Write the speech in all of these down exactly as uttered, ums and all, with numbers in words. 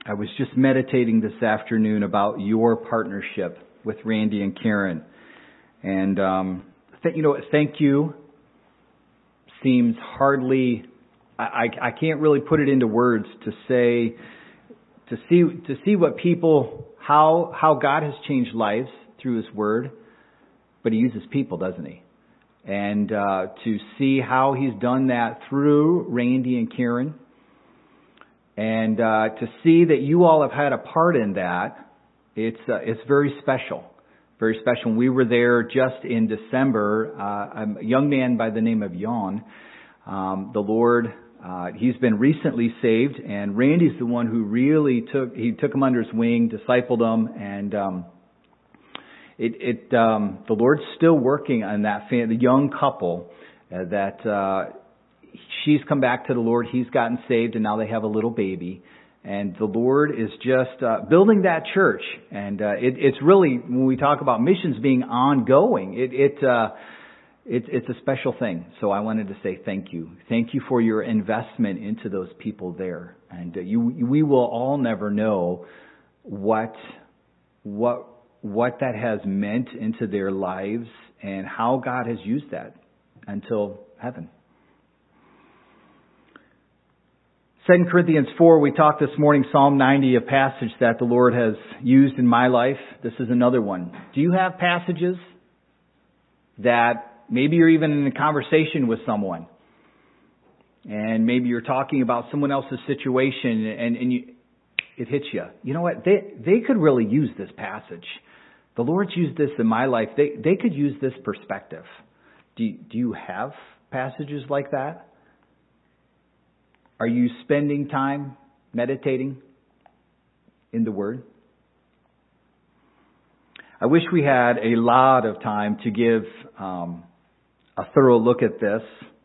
I was just meditating this afternoon about your partnership with Randy and Karen. And, um, th- you know, thank you seems hardly, I, I, I can't really put it into words to say, to see, to see what people, how, how God has changed lives through His Word, but He uses people, doesn't He? And, uh, to see how He's done that through Randy and Karen. And uh, to see that you all have had a part in that, it's uh, it's very special, very special. When we were there just in December, uh, a young man by the name of Jan, um, the Lord, uh, he's been recently saved, and Randy's the one who really took he took him under his wing, discipled him, and um, it it um, the Lord's still working on that fam- the young couple uh, that. Uh, She's come back to the Lord. He's gotten saved, and now they have a little baby. And the Lord is just uh, building that church. And uh, it, it's really, when we talk about missions being ongoing, it, it, uh, it it's a special thing. So I wanted to say thank you. Thank you for your investment into those people there. And uh, you, we will all never know what what what that has meant into their lives and how God has used that until heaven. Second Corinthians four, we talked this morning, Psalm ninety, a passage that the Lord has used in my life. This is another one. Do you have passages that maybe you're even in a conversation with someone and maybe you're talking about someone else's situation and, and you, it hits you? You know what? They, they could really use this passage. The Lord's used this in my life. They, they could use this perspective. Do, do you have passages like that? Are you spending time meditating in the Word? I wish we had a lot of time to give um, a thorough look at this,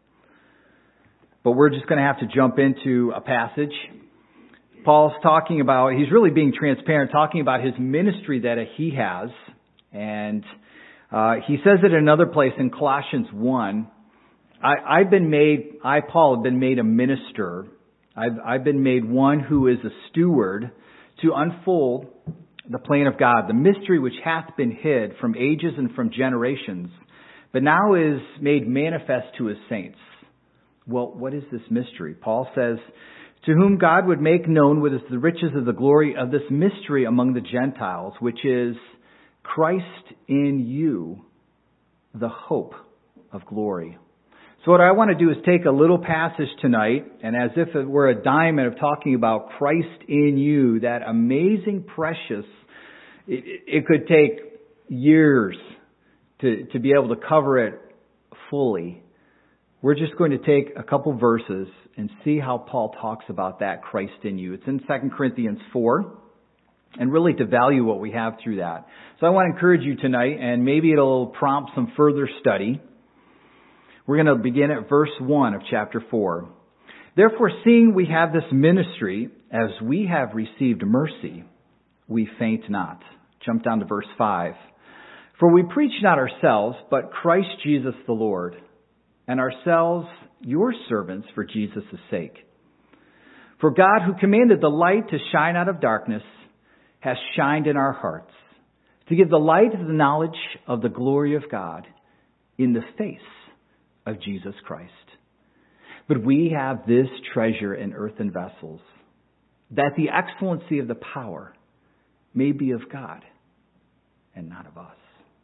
but we're just going to have to jump into a passage. Paul's talking about, he's really being transparent, talking about his ministry that he has, and uh, he says it in another place in Colossians one. I, I've been made, I, Paul, have been made a minister. I've, I've been made one who is a steward to unfold the plan of God, the mystery which hath been hid from ages and from generations, but now is made manifest to His saints. Well, what is this mystery? Paul says, to whom God would make known what is the riches of the glory of this mystery among the Gentiles, which is Christ in you, the hope of glory. So what I want to do is take a little passage tonight, and as if it were a diamond of talking about Christ in you, that amazing, precious, it, it could take years to, to be able to cover it fully. We're just going to take a couple verses and see how Paul talks about that Christ in you. It's in Second Corinthians four, and really to value what we have through that. So I want to encourage you tonight, and maybe it'll prompt some further study. We're going to begin at verse one of chapter four. Therefore, seeing we have this ministry, as we have received mercy, we faint not. Jump down to verse five. For we preach not ourselves, but Christ Jesus the Lord, and ourselves your servants for Jesus' sake. For God, who commanded the light to shine out of darkness, has shined in our hearts, to give the light of the knowledge of the glory of God in the face of Jesus Christ. But we have this treasure in earthen vessels, that the excellency of the power may be of God and not of us.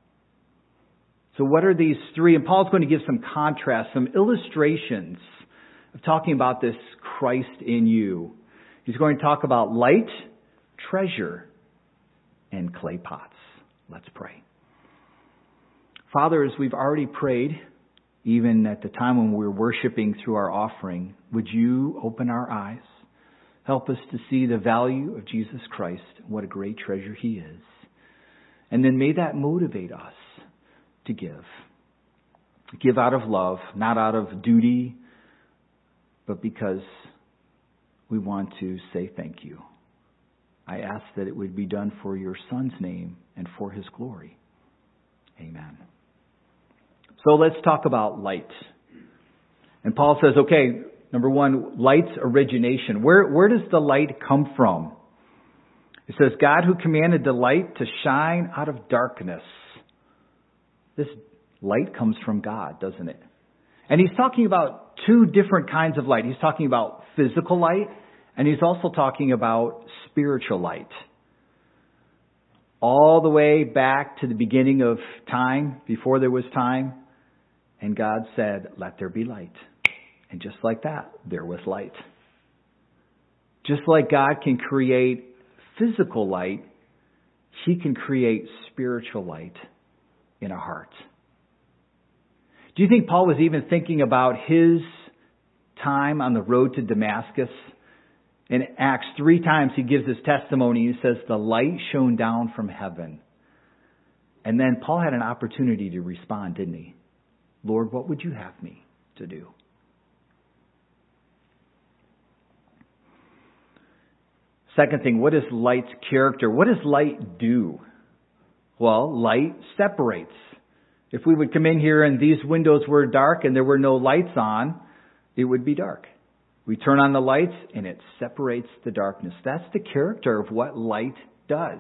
So what are these three? And Paul's going to give some contrast, some illustrations of talking about this Christ in you. He's going to talk about light, treasure, and clay pots. Let's pray. Father, as we've already prayed, even at the time when we were worshiping through our offering, would you open our eyes? Help us to see the value of Jesus Christ, what a great treasure He is. And then may that motivate us to give. Give out of love, not out of duty, but because we want to say thank you. I ask that it would be done for your Son's name and for His glory. Amen. So let's talk about light. And Paul says, okay, number one, light's origination. Where, where does the light come from? It says, God who commanded the light to shine out of darkness. This light comes from God, doesn't it? And he's talking about two different kinds of light. He's talking about physical light, and he's also talking about spiritual light. All the way back to the beginning of time, before there was time, and God said, let there be light. And just like that, there was light. Just like God can create physical light, He can create spiritual light in a heart. Do you think Paul was even thinking about his time on the road to Damascus? In Acts, three times he gives his testimony. He says, the light shone down from heaven. And then Paul had an opportunity to respond, didn't he? Lord, what would you have me to do? Second thing, what is light's character? What does light do? Well, light separates. If we would come in here and these windows were dark and there were no lights on, it would be dark. We turn on the lights and it separates the darkness. That's the character of what light does.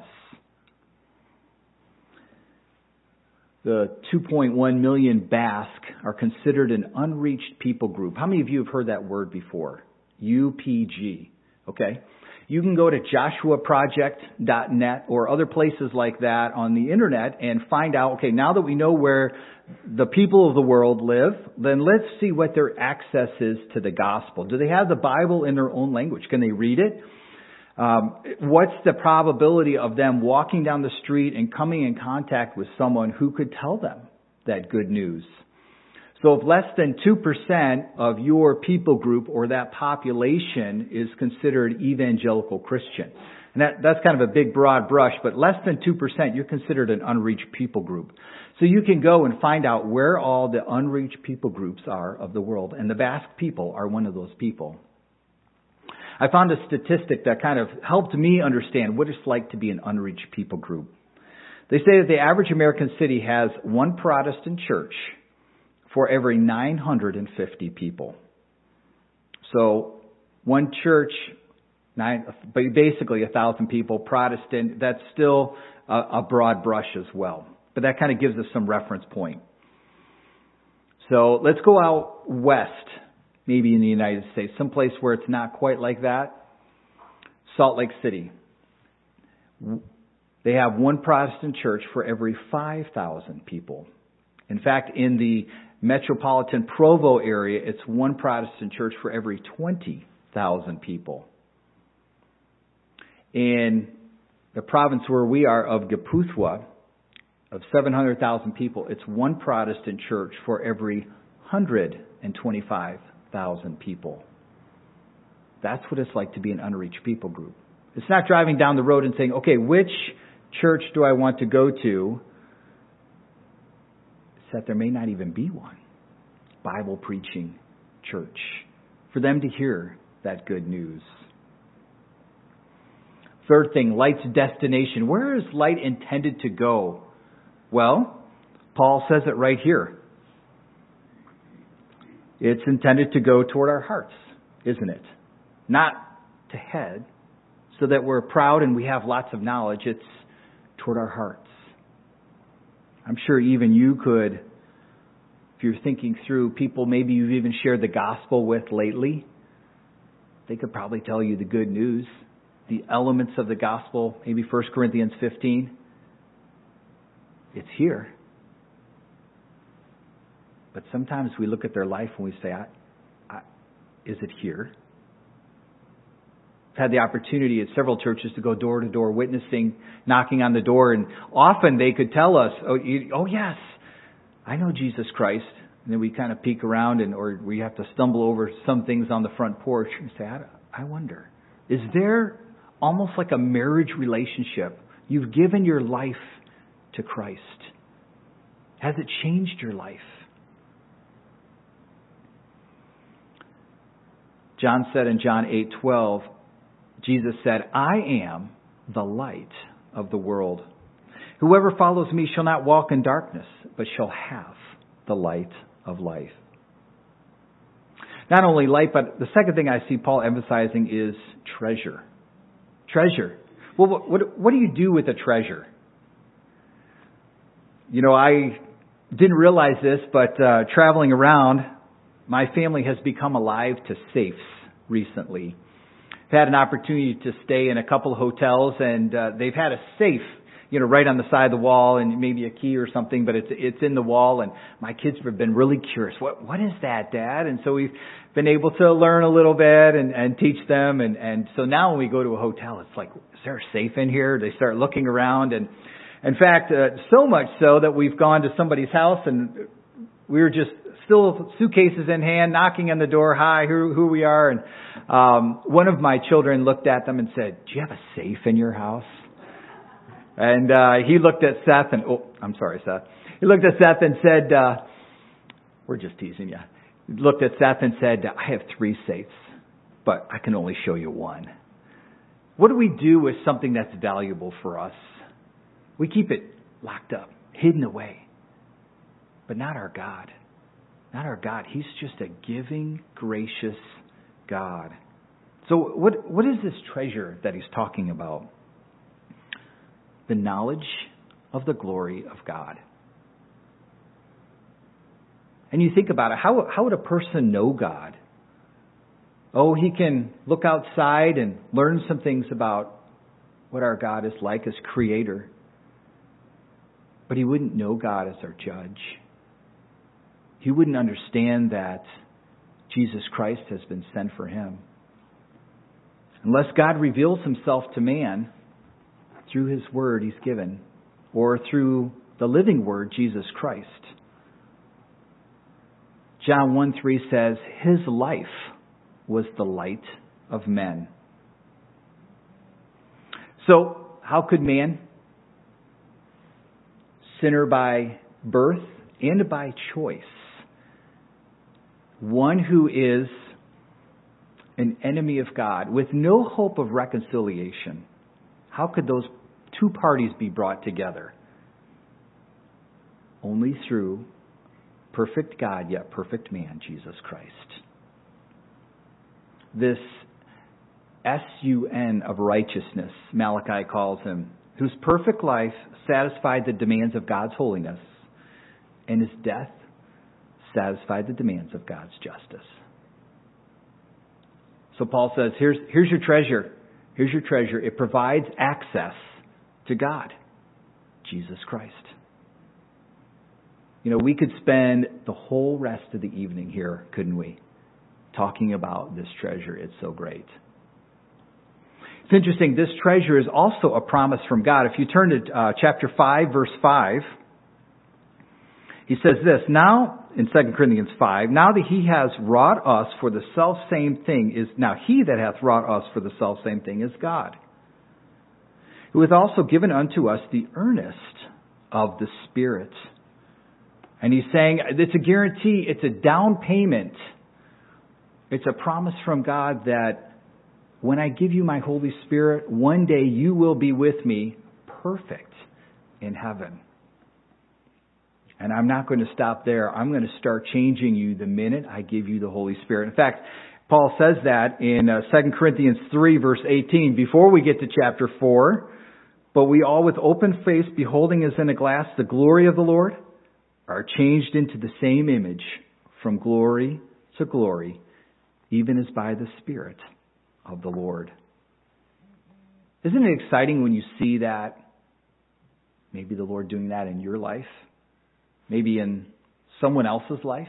The two point one million Basque are considered an unreached people group. How many of you have heard that word before? U P G. Okay. You can go to joshua project dot net or other places like that on the internet and find out, okay, now that we know where the people of the world live, then let's see what their access is to the gospel. Do they have the Bible in their own language? Can they read it? Um, what's the probability of them walking down the street and coming in contact with someone who could tell them that good news? So if less than two percent of your people group or that population is considered evangelical Christian, and that, that's kind of a big broad brush, but less than two percent, you're considered an unreached people group. So you can go and find out where all the unreached people groups are of the world, and the Basque people are one of those people. I found a statistic that kind of helped me understand what it's like to be an unreached people group. They say that the average American city has one Protestant church for every nine hundred fifty people. So one church, nine, basically a thousand people, Protestant, that's still a, a broad brush as well. But that kind of gives us some reference point. So let's go out west, maybe in the United States, someplace where it's not quite like that. Salt Lake City. They have one Protestant church for every five thousand people. In fact, in the metropolitan Provo area, it's one Protestant church for every twenty thousand people. In the province where we are of Gaputhwa, of seven hundred thousand people, it's one Protestant church for every one hundred twenty-five thousand people. That's what it's like to be an unreached people group. It's not driving down the road and saying, okay, which church do I want to go to? It's that there may not even be one Bible preaching church for them to hear that good news. Third thing, light's destination. Where is light intended to go? Well, Paul says it right here. It's intended to go toward our hearts, isn't it? Not to head, so that we're proud and we have lots of knowledge. It's toward our hearts. I'm sure even you could, if you're thinking through people maybe you've even shared the gospel with lately, they could probably tell you the good news, the elements of the gospel, maybe First Corinthians fifteen. It's here. But sometimes we look at their life and we say, I, I, is it here? I've had the opportunity at several churches to go door to door witnessing, knocking on the door, and often they could tell us, oh, you, oh yes, I know Jesus Christ. And then we kind of peek around and or we have to stumble over some things on the front porch and say, I, I wonder, is there almost like a marriage relationship? You've given your life to Christ. Has it changed your life? John said in John eight twelve, Jesus said, I am the light of the world. Whoever follows me shall not walk in darkness, but shall have the light of life. Not only light, but the second thing I see Paul emphasizing is treasure. Treasure. Well, what, what, what do you do with a treasure? You know, I didn't realize this, but uh, traveling around, my family has become alive to safes recently. I've had an opportunity to stay in a couple of hotels, and uh, they've had a safe, you know, right on the side of the wall, and maybe a key or something, but it's it's in the wall. And my kids have been really curious. What what is that, Dad? And so we've been able to learn a little bit and, and teach them. And, and so now when we go to a hotel, it's like, is there a safe in here? They start looking around, and in fact, uh, so much so that we've gone to somebody's house and we were just still suitcases in hand, knocking on the door. Hi, who who we are. And um, one of my children looked at them and said, "Do you have a safe in your house?" And uh, he looked at Seth and, oh, I'm sorry, Seth. He looked at Seth and said, uh, we're just teasing you. He looked at Seth and said, I have three safes, but I can only show you one. What do we do with something that's valuable for us? We keep it locked up, hidden away. But not our God. Not our God. He's just a giving, gracious God. So what what is this treasure that he's talking about? The knowledge of the glory of God. And you think about it, how how would a person know God? Oh, he can look outside and learn some things about what our God is like as creator. But he wouldn't know God as our judge. He wouldn't understand that Jesus Christ has been sent for him. Unless God reveals himself to man through his word he's given, or through the living word, Jesus Christ. John one three says, his life was the light of men. So, how could man, sinner by birth and by choice, one who is an enemy of God with no hope of reconciliation, how could those two parties be brought together? Only through perfect God, yet perfect man, Jesus Christ. This S U N of righteousness, Malachi calls him, whose perfect life satisfied the demands of God's holiness, and his death satisfied the demands of God's justice. So Paul says, here's, here's your treasure. Here's your treasure. It provides access to God, Jesus Christ. You know, we could spend the whole rest of the evening here, couldn't we, talking about this treasure. It's so great. It's interesting. This treasure is also a promise from God. If you turn to uh, chapter five, verse five, he says this, now, in Second Corinthians five, now that he has wrought us for the selfsame thing is, now he that hath wrought us for the selfsame thing is God, who hath also given unto us the earnest of the Spirit. And he's saying, it's a guarantee, it's a down payment. It's a promise from God that when I give you my Holy Spirit, one day you will be with me perfect in heaven. And I'm not going to stop there. I'm going to start changing you the minute I give you the Holy Spirit. In fact, Paul says that in uh, Second Corinthians three, verse eighteen, before we get to chapter four. But we all with open face, beholding as in a glass the glory of the Lord, are changed into the same image from glory to glory, even as by the Spirit of the Lord. Isn't it exciting when you see that? Maybe the Lord doing that in your life. Maybe in someone else's life.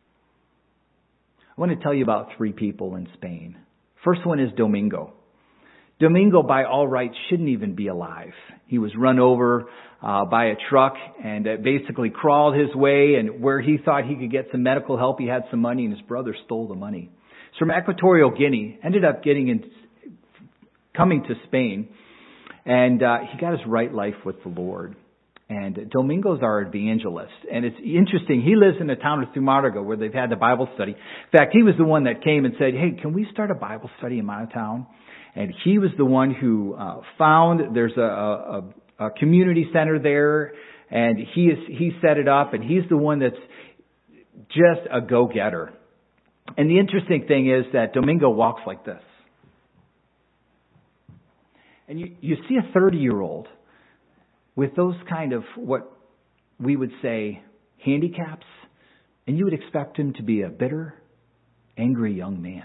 I want to tell you about three people in Spain. First one is Domingo. Domingo, by all rights, shouldn't even be alive. He was run over uh, by a truck and uh, basically crawled his way, and where he thought he could get some medical help, he had some money, and his brother stole the money. He's from Equatorial Guinea, ended up getting in, coming to Spain, and uh, he got his right life with the Lord. And Domingo's our evangelist. And it's interesting, he lives in a town of Zumarraga where they've had the Bible study. In fact, he was the one that came and said, hey, can we start a Bible study in my town? And he was the one who uh, found there's a, a, a community center there, and he is he set it up, and he's the one that's just a go-getter. And the interesting thing is that Domingo walks like this. And you, you see a thirty-year-old with those kind of what we would say handicaps, and you would expect him to be a bitter, angry young man.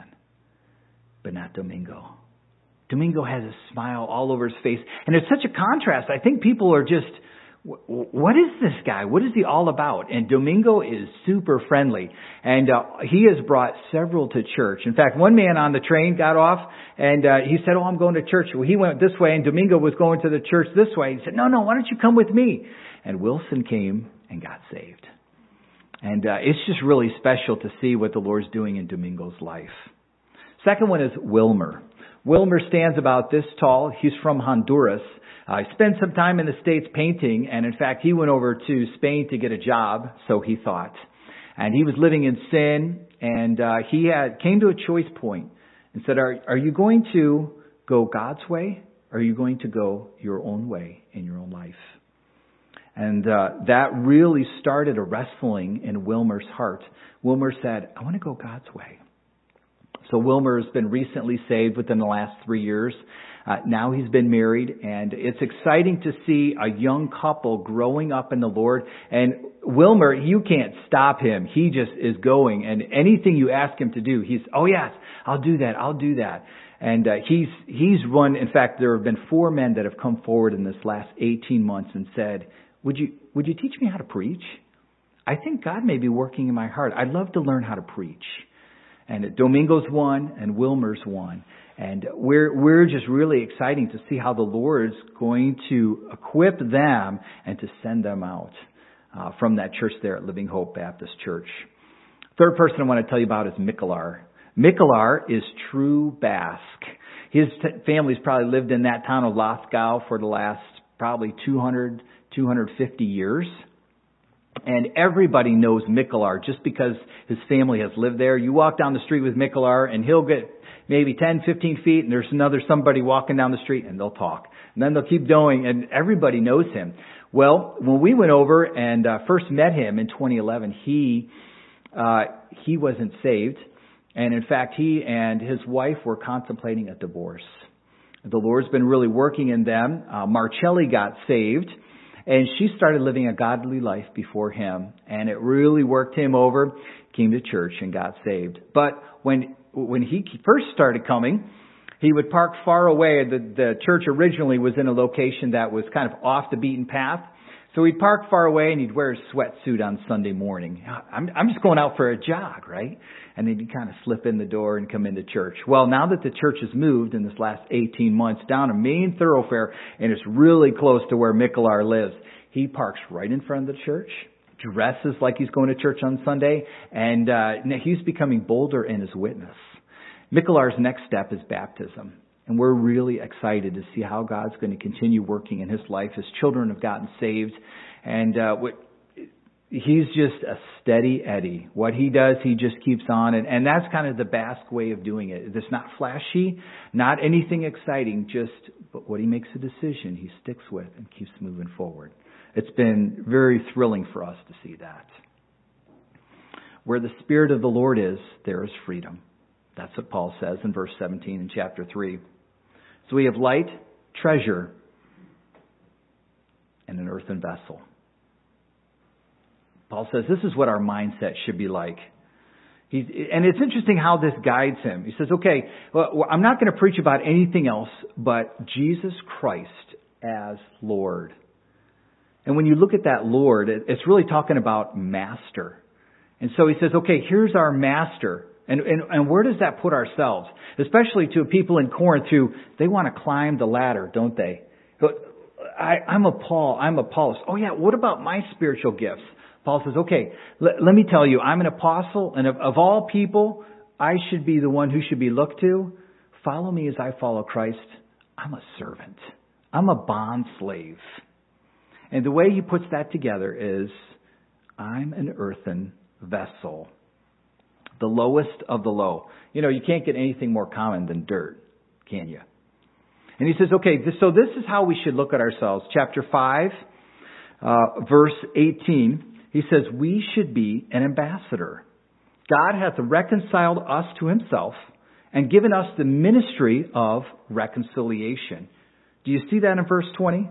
But not Domingo. Domingo has a smile all over his face. And it's such a contrast. I think people are just, what is this guy? What is he all about? And Domingo is super friendly. And uh, he has brought several to church. In fact, one man on the train got off and uh, he said, oh, I'm going to church. Well, he went this way and Domingo was going to the church this way. He said, no, no, why don't you come with me? And Wilson came and got saved. And uh, it's just really special to see what the Lord's doing in Domingo's life. Second one is Wilmer. Wilmer stands about this tall. He's from Honduras. Uh, he spent some time in the States painting, and in fact, he went over to Spain to get a job, so he thought. And he was living in sin, and uh, he had came to a choice point and said, are, are you going to go God's way, or are you going to go your own way in your own life? And uh, that really started a wrestling in Wilmer's heart. Wilmer said, I want to go God's way. So Wilmer has been recently saved within the last three years. Uh, now he's been married, and it's exciting to see a young couple growing up in the Lord. And Wilmer, you can't stop him. He just is going, and anything you ask him to do, he's, oh yes, I'll do that, I'll do that. And uh, he's he's one. In fact, there have been four men that have come forward in this last eighteen months and said, would you would you teach me how to preach? I think God may be working in my heart. I'd love to learn how to preach. And Domingo's one, and Wilmer's one. And we're we're just really exciting to see how the Lord's going to equip them and to send them out uh, from that church there at Living Hope Baptist Church. Third person I want to tell you about is Mikular. Mikular is true Basque. His t- family's probably lived in that town of Lithgow for the last probably two hundred, two hundred fifty years. And everybody knows Mikular just because his family has lived there. You walk down the street with Mikular and he'll get maybe ten, fifteen feet and there's another somebody walking down the street and they'll talk. And then they'll keep going and everybody knows him. Well, when we went over and uh, first met him in twenty eleven, he uh, he wasn't saved. And in fact, he and his wife were contemplating a divorce. The Lord's been really working in them. Uh, Marcelli got saved. And she started living a godly life before him. And it really worked him over, came to church and got saved. But when when he first started coming, he would park far away. The, the church originally was in a location that was kind of off the beaten path. So he'd park far away and he'd wear his sweatsuit on Sunday morning. I'm, I'm just going out for a jog, right? And then he'd kind of slip in the door and come into church. Well, now that the church has moved in this last eighteen months down a main thoroughfare, and it's really close to where Mikular lives, he parks right in front of the church, dresses like he's going to church on Sunday, and uh, he's becoming bolder in his witness. Mikular's next step is baptism. And we're really excited to see how God's going to continue working in his life. His children have gotten saved. And uh, what, he's just a steady Eddie. What he does, he just keeps on. And, and that's kind of the Basque way of doing it. It's not flashy, not anything exciting, just but what he makes a decision, he sticks with and keeps moving forward. It's been very thrilling for us to see that. Where the Spirit of the Lord is, there is freedom. That's what Paul says in verse seventeen in chapter three. So we have light, treasure, and an earthen vessel. Paul says this is what our mindset should be like. He's, and it's interesting how this guides him. He says, okay, well, I'm not going to preach about anything else but Jesus Christ as Lord. And when you look at that Lord, it's really talking about master. And so he says, okay, here's our master. And, and, and where does that put ourselves? Especially to people in Corinth who, they want to climb the ladder, don't they? I, I'm a Paul, I'm Apollos. Oh yeah, what about my spiritual gifts? Paul says, okay, let, let me tell you, I'm an apostle, and of, of all people, I should be the one who should be looked to. Follow me as I follow Christ. I'm a servant. I'm a bond slave. And the way he puts that together is, I'm an earthen vessel. The lowest of the low. You know, you can't get anything more common than dirt, can you? And he says, okay, this, so this is how we should look at ourselves. Chapter five, uh, verse eighteen, he says, we should be an ambassador. God hath reconciled us to himself and given us the ministry of reconciliation. Do you see that in verse twenty?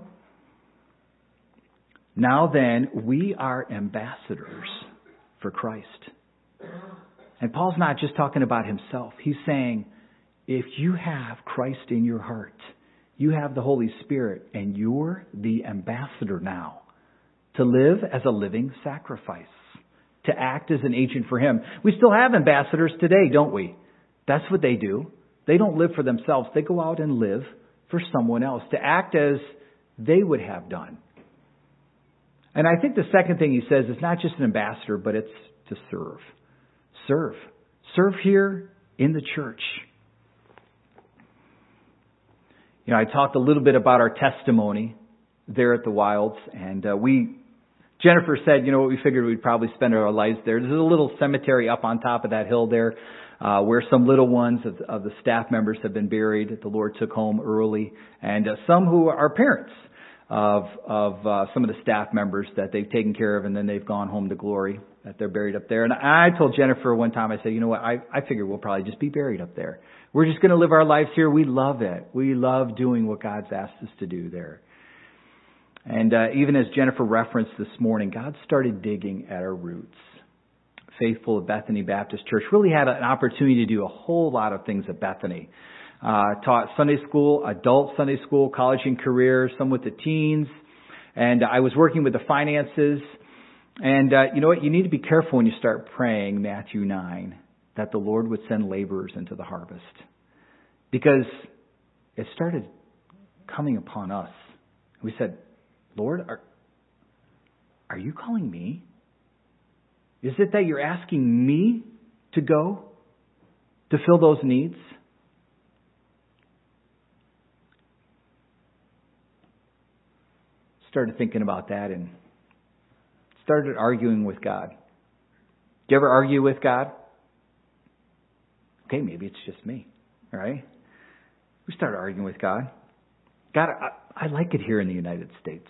Now then, we are ambassadors for Christ. And Paul's not just talking about himself. He's saying, if you have Christ in your heart, you have the Holy Spirit, and you're the ambassador now to live as a living sacrifice, to act as an agent for Him. We still have ambassadors today, don't we? That's what they do. They don't live for themselves. They go out and live for someone else, to act as they would have done. And I think the second thing he says is not just an ambassador, but it's to serve. Serve. Serve here in the church. You know, I talked a little bit about our testimony there at the Wilds, and uh, we, Jennifer said, you know what, we figured we'd probably spend our lives there. There's a little cemetery up on top of that hill there, uh, where some little ones of, of the staff members have been buried that the Lord took home early, and uh, some who are parents of of uh, some of the staff members that they've taken care of, and then they've gone home to glory, that they're buried up there. And I told Jennifer one time, I said, you know what, I, I figure we'll probably just be buried up there. We're just going to live our lives here. We love it. We love doing what God's asked us to do there. And uh, even as Jennifer referenced this morning, God started digging at our roots. Faithful at Bethany Baptist Church really had an opportunity to do a whole lot of things at Bethany. Uh, taught Sunday school, adult Sunday school, college and career, some with the teens. And I was working with the finances. And uh, you know what? You need to be careful when you start praying Matthew nine, that the Lord would send laborers into the harvest. Because it started coming upon us. We said, Lord, are, are you calling me? Is it that you're asking me to go to fill those needs? Started thinking about that and started arguing with God. Do you ever argue with God? Okay, maybe it's just me. All right? We started arguing with God. God, I, I like it here in the United States.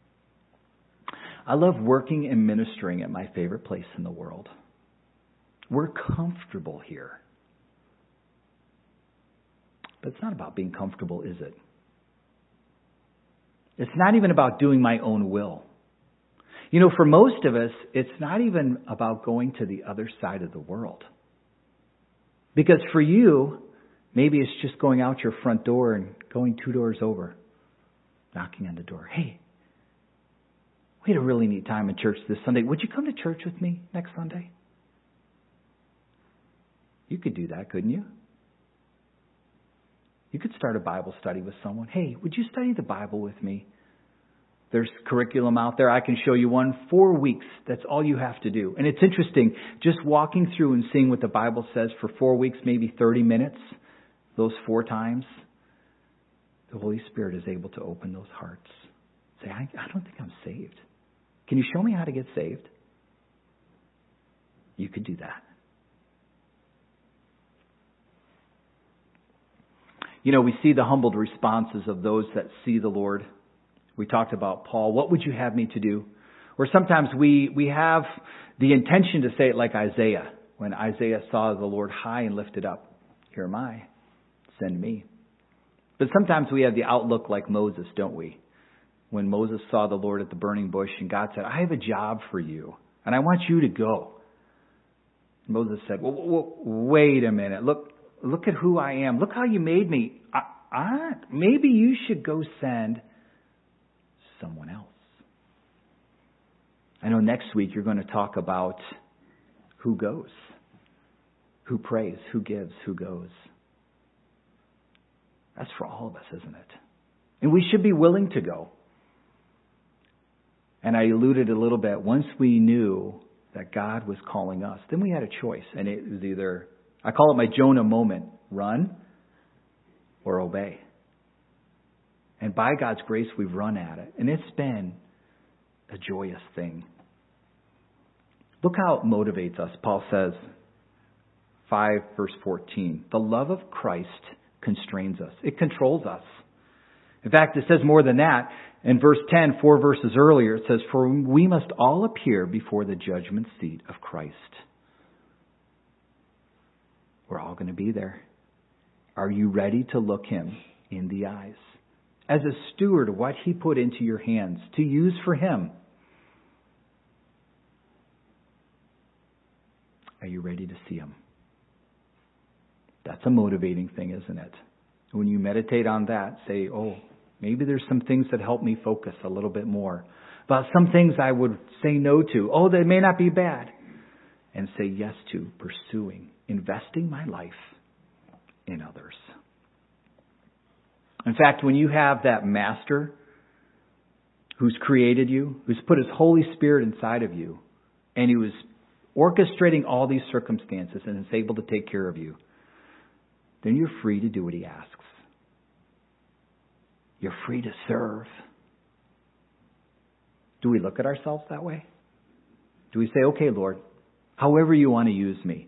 I love working and ministering at my favorite place in the world. We're comfortable here. But it's not about being comfortable, is it? It's not even about doing my own will. You know, for most of us, it's not even about going to the other side of the world. Because for you, maybe it's just going out your front door and going two doors over, knocking on the door. Hey, we had a really neat time in church this Sunday. Would you come to church with me next Sunday? You could do that, couldn't you? You could start a Bible study with someone. Hey, would you study the Bible with me? There's curriculum out there. I can show you one. Four weeks. That's all you have to do. And it's interesting, just walking through and seeing what the Bible says for four weeks, maybe thirty minutes, those four times, the Holy Spirit is able to open those hearts. Say, I, I don't think I'm saved. Can you show me how to get saved? You could do that. You know, we see the humbled responses of those that see the Lord. We talked about Paul. What would you have me to do? Or sometimes we, we have the intention to say it like Isaiah. When Isaiah saw the Lord high and lifted up. Here am I. Send me. But sometimes we have the outlook like Moses, don't we? When Moses saw the Lord at the burning bush and God said, I have a job for you and I want you to go. And Moses said, well, well, wait a minute. Look, look at who I am. Look how you made me. I, I, maybe you should go send someone else. I know next week you're going to talk about who goes, who prays, who gives, who goes. That's for all of us, isn't it? And we should be willing to go. And I alluded a little bit, once we knew that God was calling us, then we had a choice. And it was either, I call it my Jonah moment, run or obey. And by God's grace, we've run at it. And it's been a joyous thing. Look how it motivates us. Paul says, five verse fourteen, the love of Christ constrains us. It controls us. In fact, it says more than that. In verse ten, four verses earlier, it says, for we must all appear before the judgment seat of Christ. We're all going to be there. Are you ready to look Him in the eyes? as a steward of what He put into your hands to use for Him. Are you ready to see Him? That's a motivating thing, isn't it? When you meditate on that, say, oh, maybe there's some things that help me focus a little bit more. About some things I would say no to. Oh, they may not be bad. And say yes to pursuing, investing my life in others. In fact, when you have that master who's created you, who's put His Holy Spirit inside of you, and He was orchestrating all these circumstances and is able to take care of you, then you're free to do what He asks. You're free to serve. Do we look at ourselves that way? Do we say, okay, Lord, however you want to use me?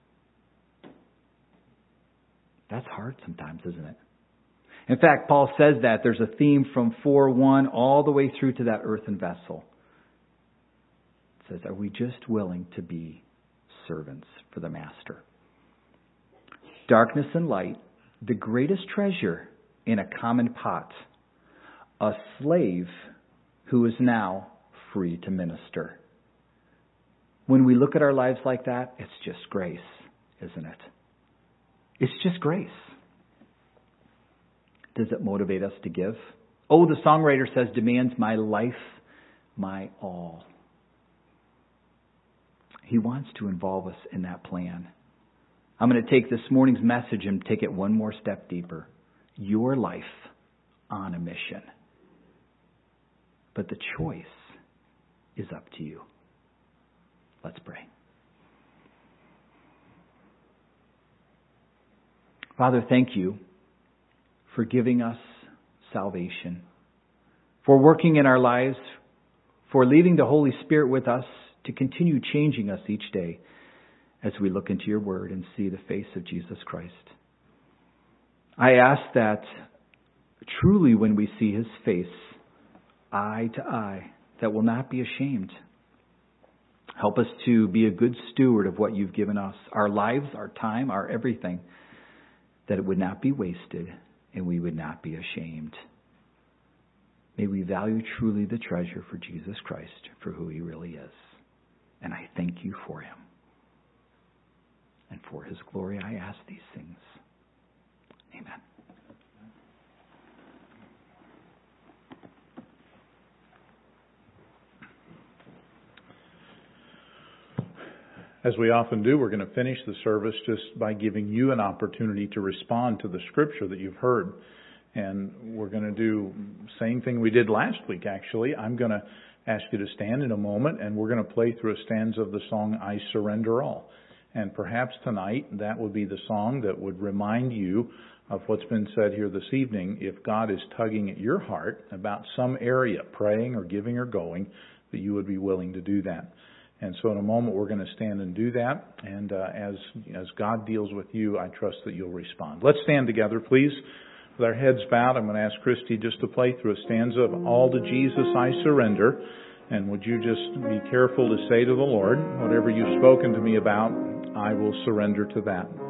That's hard sometimes, isn't it? In fact, Paul says that there's a theme from four one all the way through to that earthen vessel. It says, are we just willing to be servants for the Master? Darkness and light, the greatest treasure in a common pot. A slave who is now free to minister. When we look at our lives like that, it's just grace, isn't it? It's just grace. Does it motivate us to give? Oh, the songwriter says, demands my life, my all. He wants to involve us in that plan. I'm going to take this morning's message and take it one more step deeper. Your life on a mission. But the choice is up to you. Let's pray. Father, thank you for giving us salvation, for working in our lives, for leaving the Holy Spirit with us to continue changing us each day as we look into your word and see the face of Jesus Christ. I ask that truly when we see His face, eye to eye, that we'll not be ashamed. Help us to be a good steward of what you've given us, our lives, our time, our everything, that it would not be wasted and we would not be ashamed. May we value truly the treasure for Jesus Christ, for who He really is. And I thank you for Him. And for His glory, I ask these things. Amen. As we often do, we're going to finish the service just by giving you an opportunity to respond to the scripture that you've heard. And we're going to do the same thing we did last week, actually. I'm going to ask you to stand in a moment, and we're going to play through a stanza of the song, I Surrender All. And perhaps tonight that would be the song that would remind you of what's been said here this evening. If God is tugging at your heart about some area, praying or giving or going, that you would be willing to do that. And so in a moment we're going to stand and do that. And uh, as as God deals with you, I trust that you'll respond. Let's stand together, please. With our heads bowed, I'm going to ask Christy just to play through a stanza of All to Jesus I Surrender. And would you just be careful to say to the Lord, whatever you've spoken to me about, I will surrender to that.